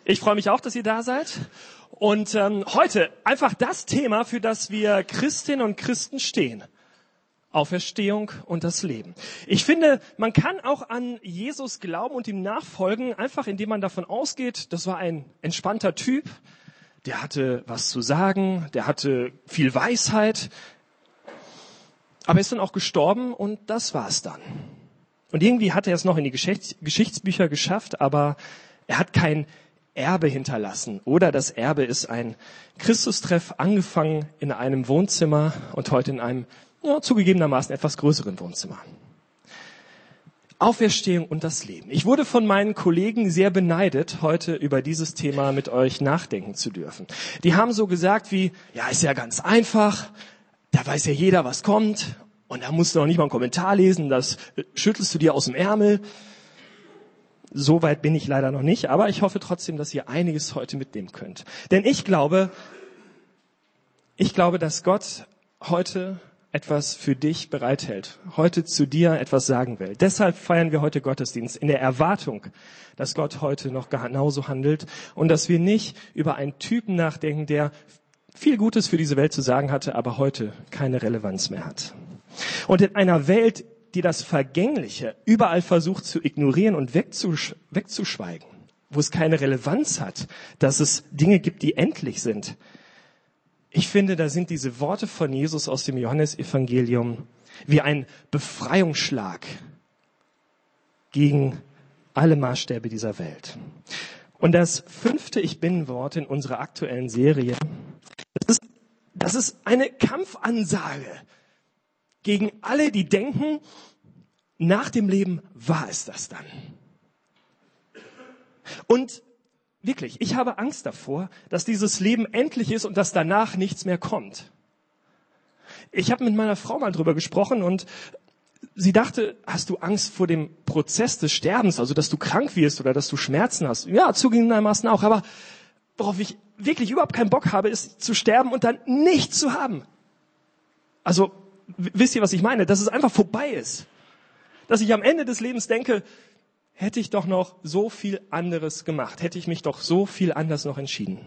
Ich freue mich auch, dass ihr da seid. Und heute einfach das Thema, für das wir Christinnen und Christen stehen. Auferstehung und das Leben. Ich finde, man kann auch an Jesus glauben und ihm nachfolgen, einfach indem man davon ausgeht, das war ein entspannter Typ, der hatte was zu sagen, der hatte viel Weisheit, aber er ist dann auch gestorben und das war's dann. Und irgendwie hat er es noch in die Geschichtsbücher geschafft, aber er hat kein Erbe hinterlassen. Oder das Erbe ist ein Christustreff, angefangen in einem Wohnzimmer und heute in einem zugegebenermaßen etwas größeren Wohnzimmer. Auferstehung und das Leben. Ich wurde von meinen Kollegen sehr beneidet, heute über dieses Thema mit euch nachdenken zu dürfen. Die haben so gesagt wie, ja, ist ja ganz einfach, da weiß ja jeder, was kommt und da musst du noch nicht mal einen Kommentar lesen, das schüttelst du dir aus dem Ärmel. So weit bin ich leider noch nicht, aber ich hoffe trotzdem, dass ihr einiges heute mitnehmen könnt. Denn ich glaube, dass Gott heute etwas für dich bereithält, heute zu dir etwas sagen will. Deshalb feiern wir heute Gottesdienst in der Erwartung, dass Gott heute noch genauso handelt und dass wir nicht über einen Typen nachdenken, der viel Gutes für diese Welt zu sagen hatte, aber heute keine Relevanz mehr hat. Und in einer Welt, die das Vergängliche überall versucht zu ignorieren und wegzuschweigen, wo es keine Relevanz hat, dass es Dinge gibt, die endlich sind. Ich finde, da sind diese Worte von Jesus aus dem Johannesevangelium wie ein Befreiungsschlag gegen alle Maßstäbe dieser Welt. Und das 5. Ich Bin-Wort in unserer aktuellen Serie, das ist eine Kampfansage gegen alle, die denken, nach dem Leben war es das dann. Und wirklich, ich habe Angst davor, dass dieses Leben endlich ist und dass danach nichts mehr kommt. Ich habe mit meiner Frau mal drüber gesprochen und sie dachte, hast du Angst vor dem Prozess des Sterbens, also dass du krank wirst oder dass du Schmerzen hast? Ja, zugegebenermaßen auch, aber worauf ich wirklich überhaupt keinen Bock habe, ist zu sterben und dann nichts zu haben. Also, wisst ihr, was ich meine? Dass es einfach vorbei ist. Dass ich am Ende des Lebens denke, hätte ich doch noch so viel anderes gemacht, hätte ich mich doch so viel anders noch entschieden.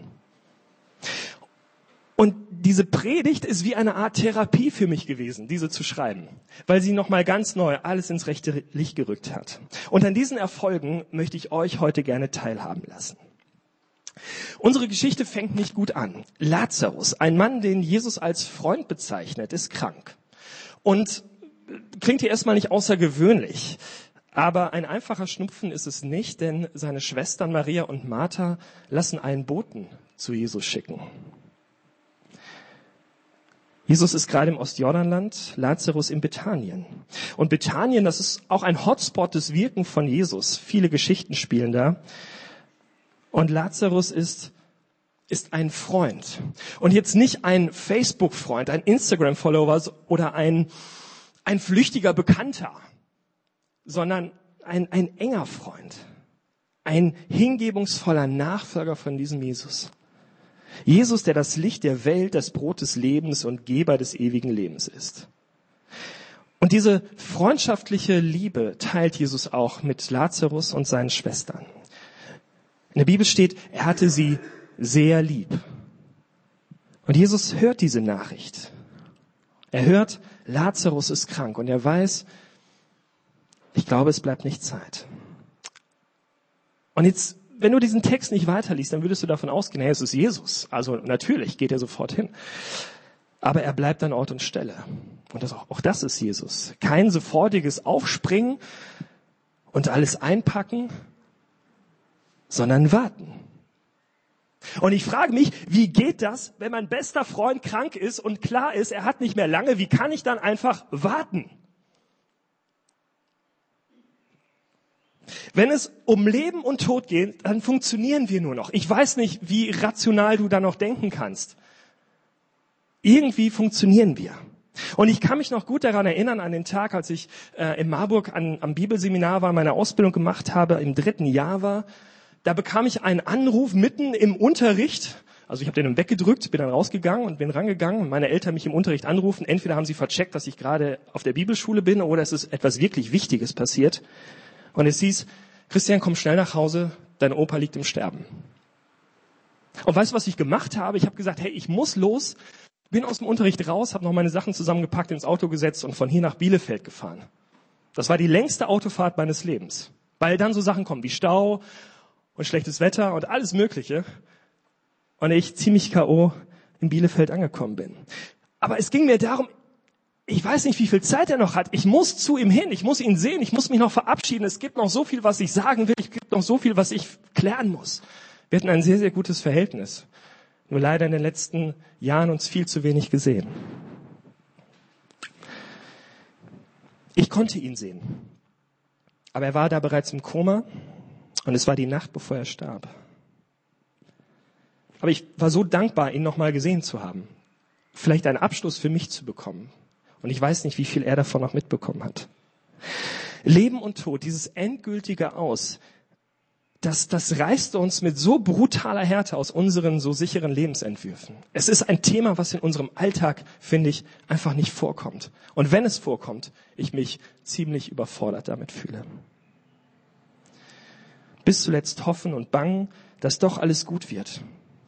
Und diese Predigt ist wie eine Art Therapie für mich gewesen, diese zu schreiben, weil sie nochmal ganz neu alles ins rechte Licht gerückt hat. Und an diesen Erfolgen möchte ich euch heute gerne teilhaben lassen. Unsere Geschichte fängt nicht gut an. Lazarus, ein Mann, den Jesus als Freund bezeichnet, ist krank. Und klingt hier erstmal nicht außergewöhnlich. Aber ein einfacher Schnupfen ist es nicht, denn seine Schwestern Maria und Martha lassen einen Boten zu Jesus schicken. Jesus ist gerade im Ostjordanland, Lazarus in Bethanien. Und Bethanien, das ist auch ein Hotspot des Wirken von Jesus. Viele Geschichten spielen da. Und Lazarus ist ein Freund. Und jetzt nicht ein Facebook-Freund, ein Instagram-Follower oder ein flüchtiger Bekannter, sondern ein enger Freund, ein hingebungsvoller Nachfolger von diesem Jesus. Jesus, der das Licht der Welt, das Brot des Lebens und Geber des ewigen Lebens ist. Und diese freundschaftliche Liebe teilt Jesus auch mit Lazarus und seinen Schwestern. In der Bibel steht, er hatte sie sehr lieb. Und Jesus hört diese Nachricht. Er hört, Lazarus ist krank und er weiß, ich glaube, es bleibt nicht Zeit. Und jetzt, wenn du diesen Text nicht weiterliest, dann würdest du davon ausgehen, hey, es ist Jesus. Also natürlich geht er sofort hin. Aber er bleibt an Ort und Stelle. Und auch das ist Jesus. Kein sofortiges Aufspringen und alles einpacken, sondern warten. Und ich frage mich, wie geht das, wenn mein bester Freund krank ist und klar ist, er hat nicht mehr lange, wie kann ich dann einfach warten? Wenn es um Leben und Tod geht, dann funktionieren wir nur noch. Ich weiß nicht, wie rational du da noch denken kannst. Irgendwie funktionieren wir. Und ich kann mich noch gut daran erinnern, an den Tag, als ich in Marburg am Bibelseminar war, meine Ausbildung gemacht habe, im 3. Jahr war. Da bekam ich einen Anruf mitten im Unterricht. Also ich habe den dann weggedrückt, bin dann rausgegangen und bin rangegangen. Und meine Eltern mich im Unterricht anrufen. Entweder haben sie vercheckt, dass ich gerade auf der Bibelschule bin, oder es ist etwas wirklich Wichtiges passiert. Und es hieß, Christian, komm schnell nach Hause, dein Opa liegt im Sterben. Und weißt du, was ich gemacht habe? Ich habe gesagt, hey, ich muss los, bin aus dem Unterricht raus, habe noch meine Sachen zusammengepackt, ins Auto gesetzt und von hier nach Bielefeld gefahren. Das war die längste Autofahrt meines Lebens, weil dann so Sachen kommen wie Stau und schlechtes Wetter und alles Mögliche. Und ich ziemlich K.O. in Bielefeld angekommen bin. Aber es ging mir darum, ich weiß nicht, wie viel Zeit er noch hat. Ich muss zu ihm hin, ich muss ihn sehen, ich muss mich noch verabschieden. Es gibt noch so viel, was ich sagen will, es gibt noch so viel, was ich klären muss. Wir hatten ein sehr, sehr gutes Verhältnis. Nur leider in den letzten Jahren uns viel zu wenig gesehen. Ich konnte ihn sehen. Aber er war da bereits im Koma und es war die Nacht, bevor er starb. Aber ich war so dankbar, ihn nochmal gesehen zu haben. Vielleicht einen Abschluss für mich zu bekommen. Und ich weiß nicht, wie viel er davon noch mitbekommen hat. Leben und Tod, dieses endgültige Aus, das reißt uns mit so brutaler Härte aus unseren so sicheren Lebensentwürfen. Es ist ein Thema, was in unserem Alltag, finde ich, einfach nicht vorkommt. Und wenn es vorkommt, ich mich ziemlich überfordert damit fühle. Bis zuletzt hoffen und bangen, dass doch alles gut wird.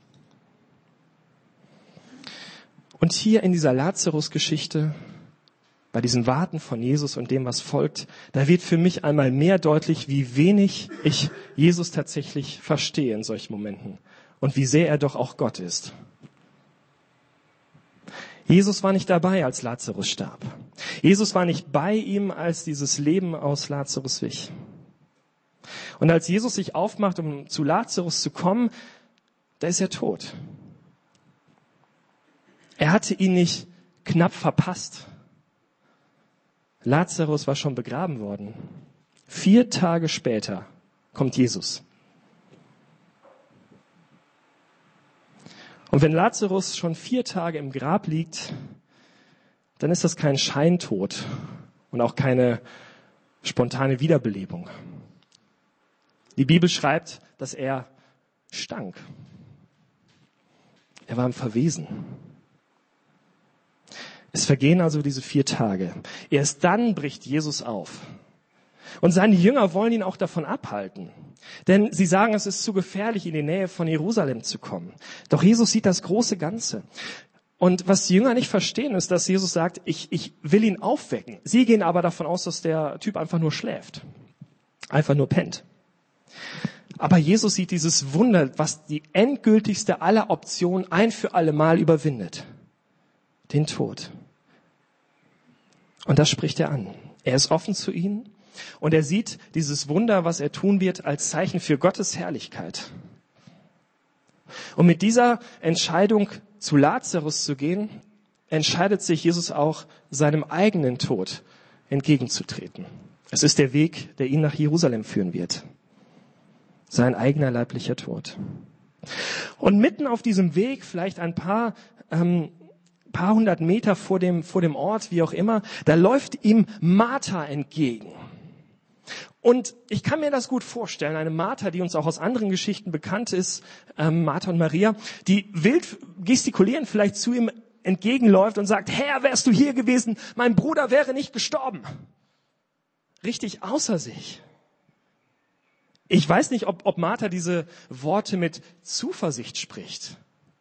Und hier in dieser Lazarus-Geschichte, bei diesem Warten von Jesus und dem, was folgt, da wird für mich einmal mehr deutlich, wie wenig ich Jesus tatsächlich verstehe in solchen Momenten und wie sehr er doch auch Gott ist. Jesus war nicht dabei, als Lazarus starb. Jesus war nicht bei ihm, als dieses Leben aus Lazarus wich. Und als Jesus sich aufmacht, um zu Lazarus zu kommen, da ist er tot. Er hatte ihn nicht knapp verpasst. Lazarus war schon begraben worden. 4 Tage später kommt Jesus. Und wenn Lazarus schon 4 Tage im Grab liegt, dann ist das kein Scheintod und auch keine spontane Wiederbelebung. Die Bibel schreibt, dass er stank. Er war im Verwesen. Es vergehen also diese 4 Tage. Erst dann bricht Jesus auf. Und seine Jünger wollen ihn auch davon abhalten. Denn sie sagen, es ist zu gefährlich, in die Nähe von Jerusalem zu kommen. Doch Jesus sieht das große Ganze. Und was die Jünger nicht verstehen, ist, dass Jesus sagt, ich will ihn aufwecken. Sie gehen aber davon aus, dass der Typ einfach nur schläft. Einfach nur pennt. Aber Jesus sieht dieses Wunder, was die endgültigste aller Optionen ein für alle Mal überwindet. Den Tod. Und das spricht er an. Er ist offen zu ihnen und er sieht dieses Wunder, was er tun wird, als Zeichen für Gottes Herrlichkeit. Und mit dieser Entscheidung, zu Lazarus zu gehen, entscheidet sich Jesus auch, seinem eigenen Tod entgegenzutreten. Es ist der Weg, der ihn nach Jerusalem führen wird. Sein eigener leiblicher Tod. Und mitten auf diesem Weg, vielleicht ein paar 100 Meter vor dem Ort, wie auch immer, da läuft ihm Martha entgegen. Und ich kann mir das gut vorstellen, eine Martha, die uns auch aus anderen Geschichten bekannt ist, Martha und Maria, die wild gestikulierend vielleicht zu ihm entgegenläuft und sagt, Herr, wärst du hier gewesen, mein Bruder wäre nicht gestorben. Richtig außer sich. Ich weiß nicht, ob Martha diese Worte mit Zuversicht spricht.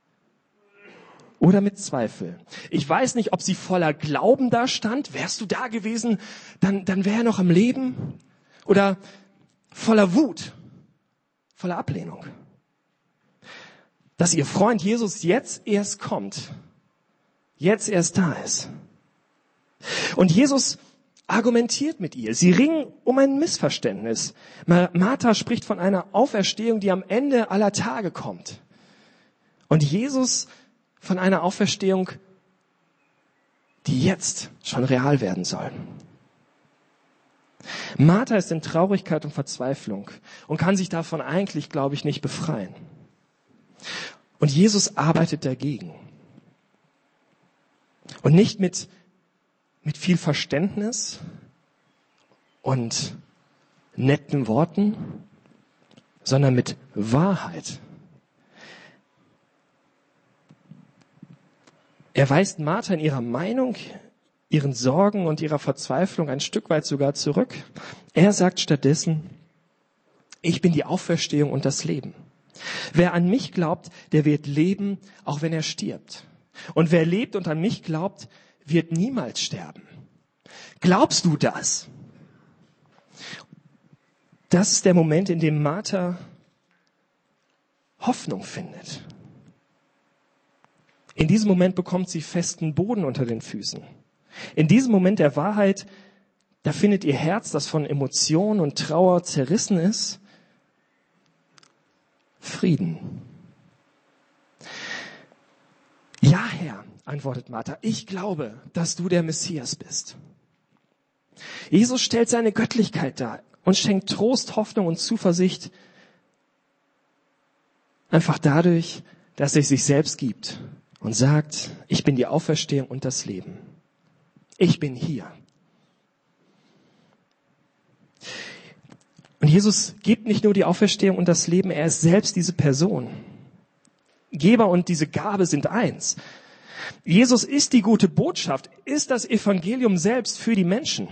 Oder mit Zweifel. Ich weiß nicht, ob sie voller Glauben da stand. Wärst du da gewesen, dann wäre er noch am Leben. Oder voller Wut, voller Ablehnung. Dass ihr Freund Jesus jetzt erst kommt. Jetzt erst da ist. Und Jesus argumentiert mit ihr. Sie ringen um ein Missverständnis. Martha spricht von einer Auferstehung, die am Ende aller Tage kommt. Und Jesus von einer Auferstehung, die jetzt schon real werden soll. Martha ist in Traurigkeit und Verzweiflung und kann sich davon eigentlich, glaube ich, nicht befreien. Und Jesus arbeitet dagegen. Und nicht mit viel Verständnis und netten Worten, sondern mit Wahrheit. Er weist Martha in ihrer Meinung, ihren Sorgen und ihrer Verzweiflung ein Stück weit sogar zurück. Er sagt stattdessen, ich bin die Auferstehung und das Leben. Wer an mich glaubt, der wird leben, auch wenn er stirbt. Und wer lebt und an mich glaubt, wird niemals sterben. Glaubst du das? Das ist der Moment, in dem Martha Hoffnung findet. In diesem Moment bekommt sie festen Boden unter den Füßen. In diesem Moment der Wahrheit, da findet ihr Herz, das von Emotionen und Trauer zerrissen ist, Frieden. Ja, Herr, antwortet Martha, ich glaube, dass du der Messias bist. Jesus stellt seine Göttlichkeit dar und schenkt Trost, Hoffnung und Zuversicht einfach dadurch, dass er sich selbst gibt und sagt, ich bin die Auferstehung und das Leben. Ich bin hier. Und Jesus gibt nicht nur die Auferstehung und das Leben, er ist selbst diese Person. Geber und diese Gabe sind eins. Jesus ist die gute Botschaft, ist das Evangelium selbst für die Menschen.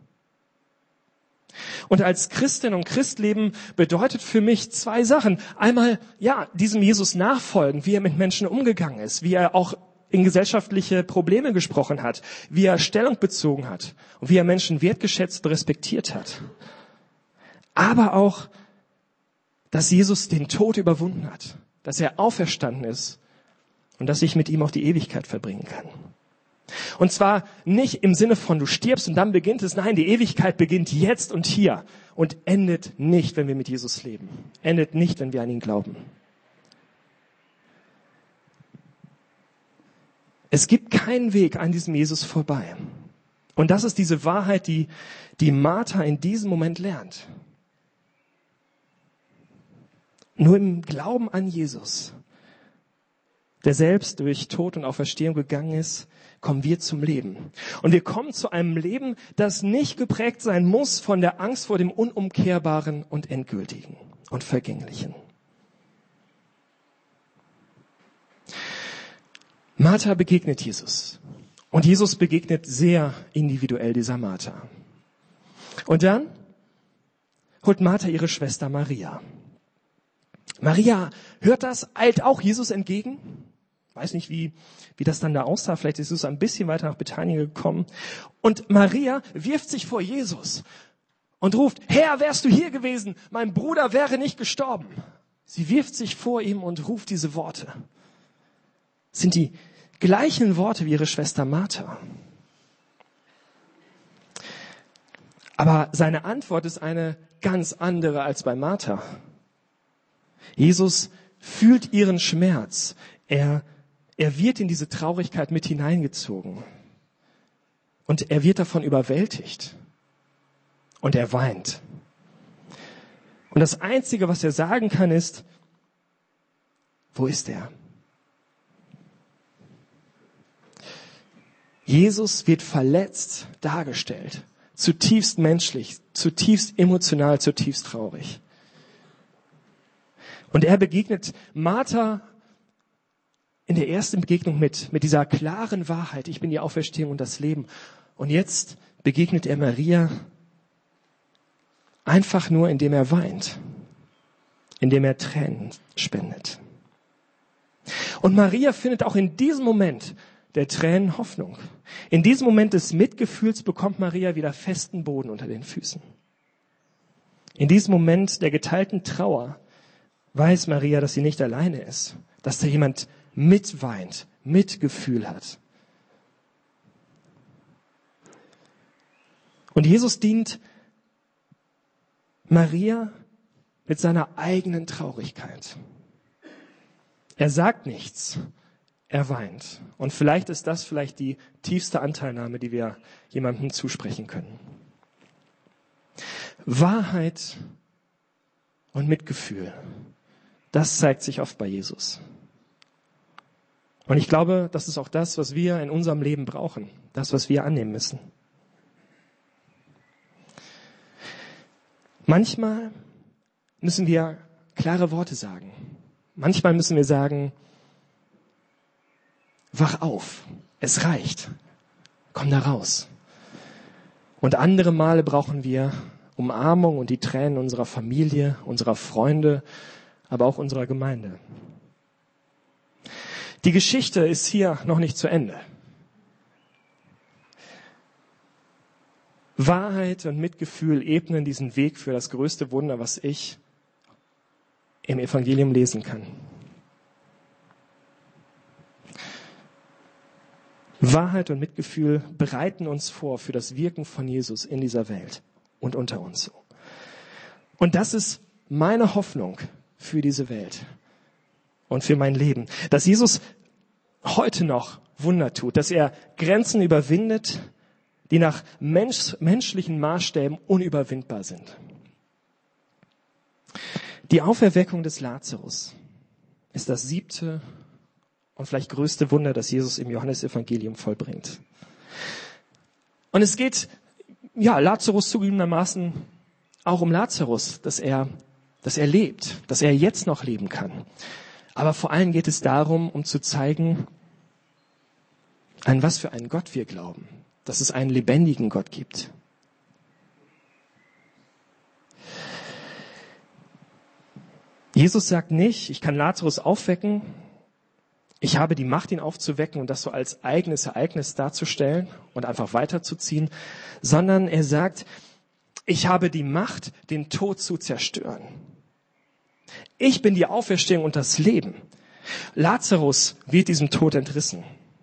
Und als Christin und Christleben bedeutet für mich zwei Sachen. Einmal, ja, diesem Jesus nachfolgen, wie er mit Menschen umgegangen ist, wie er auch in gesellschaftliche Probleme gesprochen hat, wie er Stellung bezogen hat und wie er Menschen wertgeschätzt und respektiert hat. Aber auch, dass Jesus den Tod überwunden hat, dass er auferstanden ist und dass ich mit ihm auch die Ewigkeit verbringen kann. Und zwar nicht im Sinne von, du stirbst und dann beginnt es. Nein, die Ewigkeit beginnt jetzt und hier und endet nicht, wenn wir mit Jesus leben. Endet nicht, wenn wir an ihn glauben. Es gibt keinen Weg an diesem Jesus vorbei. Und das ist diese Wahrheit, die Martha in diesem Moment lernt. Nur im Glauben an Jesus, der selbst durch Tod und Auferstehung gegangen ist, kommen wir zum Leben. Und wir kommen zu einem Leben, das nicht geprägt sein muss von der Angst vor dem Unumkehrbaren und Endgültigen und Vergänglichen. Martha begegnet Jesus. Und Jesus begegnet sehr individuell dieser Martha. Und dann holt Martha ihre Schwester Maria. Maria hört das, eilt auch Jesus entgegen. Weiß nicht, wie das dann da aussah. Vielleicht ist Jesus ein bisschen weiter nach Bethanien gekommen. Und Maria wirft sich vor Jesus und ruft, Herr, wärst du hier gewesen, mein Bruder wäre nicht gestorben. Sie wirft sich vor ihm und ruft diese Worte. Das sind die gleichen Worte wie ihre Schwester Martha. Aber seine Antwort ist eine ganz andere als bei Martha. Jesus fühlt ihren Schmerz. Er wird in diese Traurigkeit mit hineingezogen. Und er wird davon überwältigt. Und er weint. Und das Einzige, was er sagen kann, ist, wo ist er? Jesus wird verletzt dargestellt. Zutiefst menschlich, zutiefst emotional, zutiefst traurig. Und er begegnet Martha in der ersten Begegnung mit dieser klaren Wahrheit, ich bin die Auferstehung und das Leben. Und jetzt begegnet er Maria einfach nur, indem er weint, indem er Tränen spendet. Und Maria findet auch in diesem Moment der Tränen Hoffnung. In diesem Moment des Mitgefühls bekommt Maria wieder festen Boden unter den Füßen. In diesem Moment der geteilten Trauer weiß Maria, dass sie nicht alleine ist, dass da jemand mitweint, Mitgefühl hat. Und Jesus dient Maria mit seiner eigenen Traurigkeit. Er sagt nichts, er weint. Und vielleicht ist das die tiefste Anteilnahme, die wir jemandem zusprechen können. Wahrheit und Mitgefühl, das zeigt sich oft bei Jesus. Und ich glaube, das ist auch das, was wir in unserem Leben brauchen, das, was wir annehmen müssen. Manchmal müssen wir klare Worte sagen. Manchmal müssen wir sagen, wach auf, es reicht, komm da raus. Und andere Male brauchen wir Umarmung und die Tränen unserer Familie, unserer Freunde aber auch unserer Gemeinde. Die Geschichte ist hier noch nicht zu Ende. Wahrheit und Mitgefühl ebnen diesen Weg für das größte Wunder, was ich im Evangelium lesen kann. Wahrheit und Mitgefühl bereiten uns vor für das Wirken von Jesus in dieser Welt und unter uns. Und das ist meine Hoffnung für diese Welt und für mein Leben, dass Jesus heute noch Wunder tut, dass er Grenzen überwindet, die nach menschlichen Maßstäben unüberwindbar sind. Die Auferweckung des Lazarus ist das 7. und vielleicht größte Wunder, das Jesus im Johannesevangelium vollbringt. Und es geht, Lazarus zugegebenermaßen auch um Lazarus, dass er lebt, dass er jetzt noch leben kann. Aber vor allem geht es darum, um zu zeigen, an was für einen Gott wir glauben, dass es einen lebendigen Gott gibt. Jesus sagt nicht, ich kann Lazarus aufwecken, ich habe die Macht, ihn aufzuwecken und das so als eigenes Ereignis darzustellen und einfach weiterzuziehen, sondern er sagt, ich habe die Macht, den Tod zu zerstören. Ich bin die Auferstehung und das Leben. Lazarus wird diesem Tod entrissen.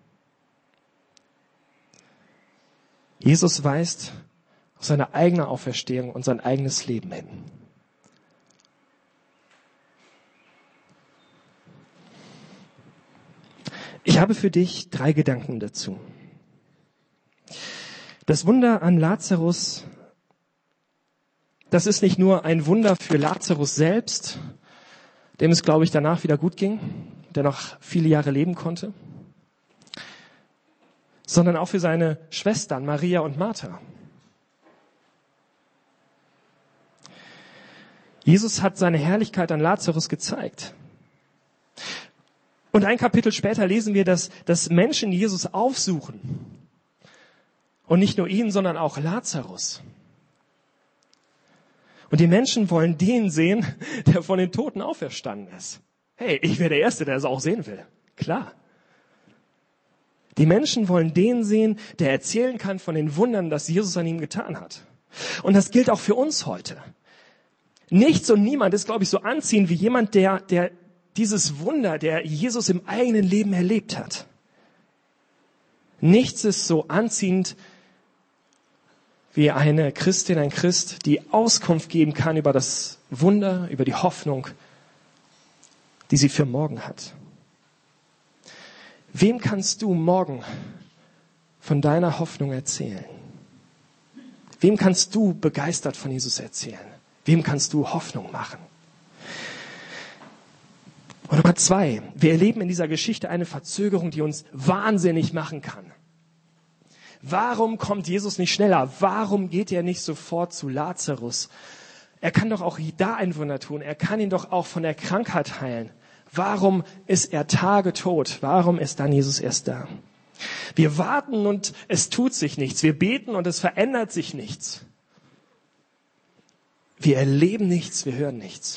Jesus weist auf seine eigene Auferstehung und sein eigenes Leben hin. Ich habe für dich 3 Gedanken dazu. Das Wunder an Lazarus, das ist nicht nur ein Wunder für Lazarus selbst, dem es, glaube ich, danach wieder gut ging, der noch viele Jahre leben konnte, sondern auch für seine Schwestern Maria und Martha. Jesus hat seine Herrlichkeit an Lazarus gezeigt. Und ein Kapitel später lesen wir, dass Menschen Jesus aufsuchen. Und nicht nur ihn, sondern auch Lazarus. Und die Menschen wollen den sehen, der von den Toten auferstanden ist. Hey, ich wäre der Erste, der es auch sehen will. Klar. Die Menschen wollen den sehen, der erzählen kann von den Wundern, das Jesus an ihm getan hat. Und das gilt auch für uns heute. Nichts und niemand ist, glaube ich, so anziehend wie jemand, der dieses Wunder, der Jesus im eigenen Leben erlebt hat. Nichts ist so anziehend wie eine Christin, ein Christ, die Auskunft geben kann über das Wunder, über die Hoffnung, die sie für morgen hat. Wem kannst du morgen von deiner Hoffnung erzählen? Wem kannst du begeistert von Jesus erzählen? Wem kannst du Hoffnung machen? Und Nummer 2, wir erleben in dieser Geschichte eine Verzögerung, die uns wahnsinnig machen kann. Warum kommt Jesus nicht schneller? Warum geht er nicht sofort zu Lazarus? Er kann doch auch da ein Wunder tun. Er kann ihn doch auch von der Krankheit heilen. Warum ist er Tage tot? Warum ist dann Jesus erst da? Wir warten und es tut sich nichts. Wir beten und es verändert sich nichts. Wir erleben nichts, wir hören nichts.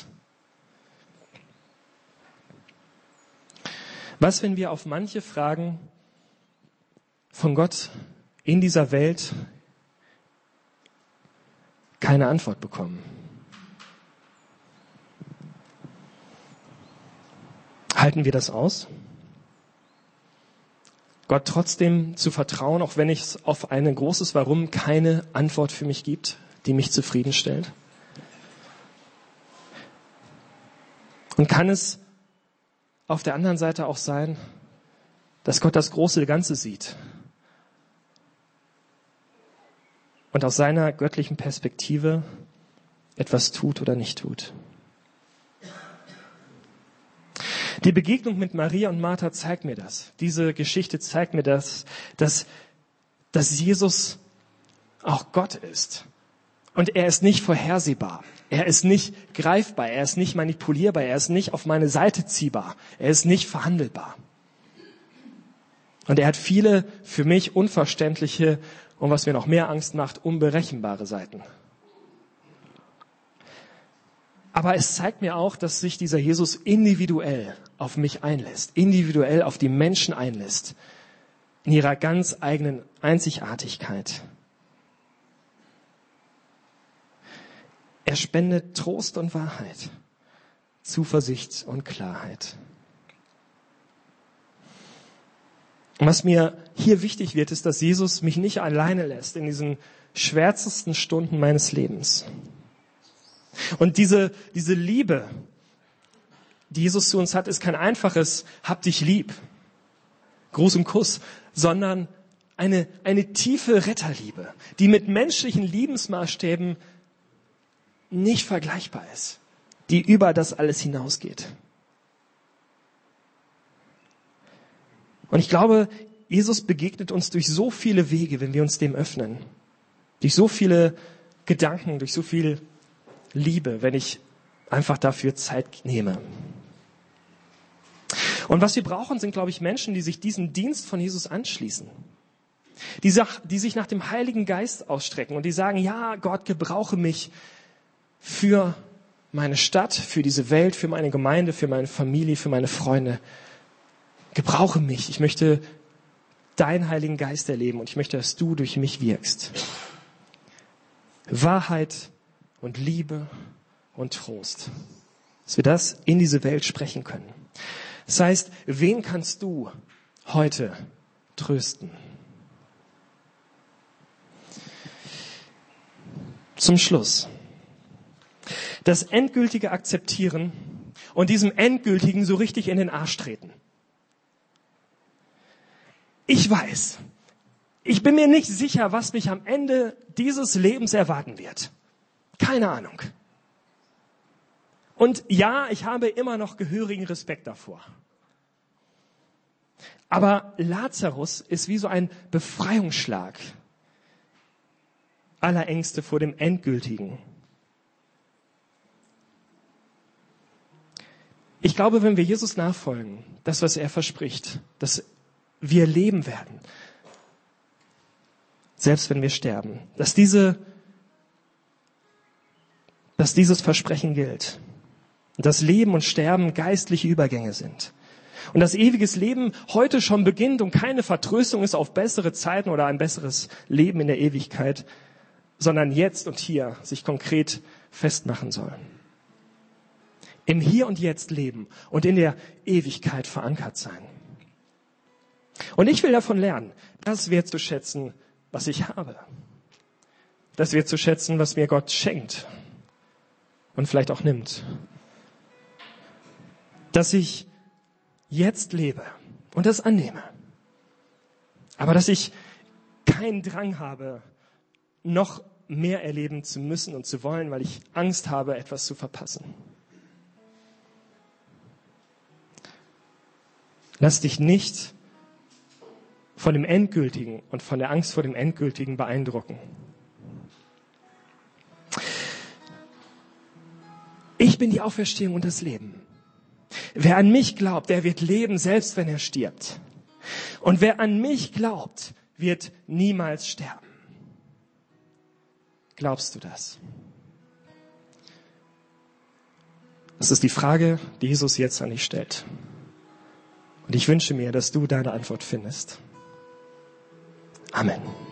Was, wenn wir auf manche Fragen von Gott in dieser Welt keine Antwort bekommen? Halten wir das aus? Gott trotzdem zu vertrauen, auch wenn es auf ein großes Warum keine Antwort für mich gibt, die mich zufriedenstellt? Und kann es auf der anderen Seite auch sein, dass Gott das große Ganze sieht und aus seiner göttlichen Perspektive etwas tut oder nicht tut? Die Begegnung mit Maria und Martha zeigt mir das. Diese Geschichte zeigt mir das, dass Jesus auch Gott ist. Und er ist nicht vorhersehbar. Er ist nicht greifbar. Er ist nicht manipulierbar. Er ist nicht auf meine Seite ziehbar. Er ist nicht verhandelbar. Und er hat viele für mich unverständliche und was mir noch mehr Angst macht, unberechenbare Seiten. Aber es zeigt mir auch, dass sich dieser Jesus individuell auf mich einlässt, individuell auf die Menschen einlässt, in ihrer ganz eigenen Einzigartigkeit. Er spendet Trost und Wahrheit, Zuversicht und Klarheit. Und was mir hier wichtig wird, ist, dass Jesus mich nicht alleine lässt in diesen schwärzesten Stunden meines Lebens. Und diese Liebe, die Jesus zu uns hat, ist kein einfaches "Hab dich lieb", Gruß und Kuss, sondern eine tiefe Retterliebe, die mit menschlichen Liebensmaßstäben nicht vergleichbar ist, die über das alles hinausgeht. Und ich glaube, Jesus begegnet uns durch so viele Wege, wenn wir uns dem öffnen. Durch so viele Gedanken, durch so viel Liebe, wenn ich einfach dafür Zeit nehme. Und was wir brauchen, sind, glaube ich, Menschen, die sich diesem Dienst von Jesus anschließen. Die sich nach dem Heiligen Geist ausstrecken und die sagen, ja, Gott, gebrauche mich für meine Stadt, für diese Welt, für meine Gemeinde, für meine Familie, für meine Freunde. Gebrauche mich. Ich möchte deinen Heiligen Geist erleben und ich möchte, dass du durch mich wirkst. Wahrheit und Liebe und Trost. Dass wir das in diese Welt sprechen können. Das heißt, wen kannst du heute trösten? Zum Schluss. Das endgültige Akzeptieren und diesem Endgültigen so richtig in den Arsch treten. Ich weiß, ich bin mir nicht sicher, was mich am Ende dieses Lebens erwarten wird. Keine Ahnung. Und ja, ich habe immer noch gehörigen Respekt davor. Aber Lazarus ist wie so ein Befreiungsschlag aller Ängste vor dem Endgültigen. Ich glaube, wenn wir Jesus nachfolgen, das, was er verspricht, dass wir leben werden, selbst wenn wir sterben, dass dieses Versprechen gilt. Dass Leben und Sterben geistliche Übergänge sind. Und dass ewiges Leben heute schon beginnt und keine Vertröstung ist auf bessere Zeiten oder ein besseres Leben in der Ewigkeit, sondern jetzt und hier sich konkret festmachen soll. Im Hier und Jetzt leben und in der Ewigkeit verankert sein. Und ich will davon lernen, das wertzuschätzen, was ich habe. Das wertzuschätzen, was mir Gott schenkt und vielleicht auch nimmt. Dass ich jetzt lebe und das annehme. Aber dass ich keinen Drang habe, noch mehr erleben zu müssen und zu wollen, weil ich Angst habe, etwas zu verpassen. Lass dich nicht von dem Endgültigen und von der Angst vor dem Endgültigen beeindrucken. Ich bin die Auferstehung und das Leben. Wer an mich glaubt, der wird leben, selbst wenn er stirbt. Und wer an mich glaubt, wird niemals sterben. Glaubst du das? Das ist die Frage, die Jesus jetzt an dich stellt. Und ich wünsche mir, dass du deine Antwort findest. Amen.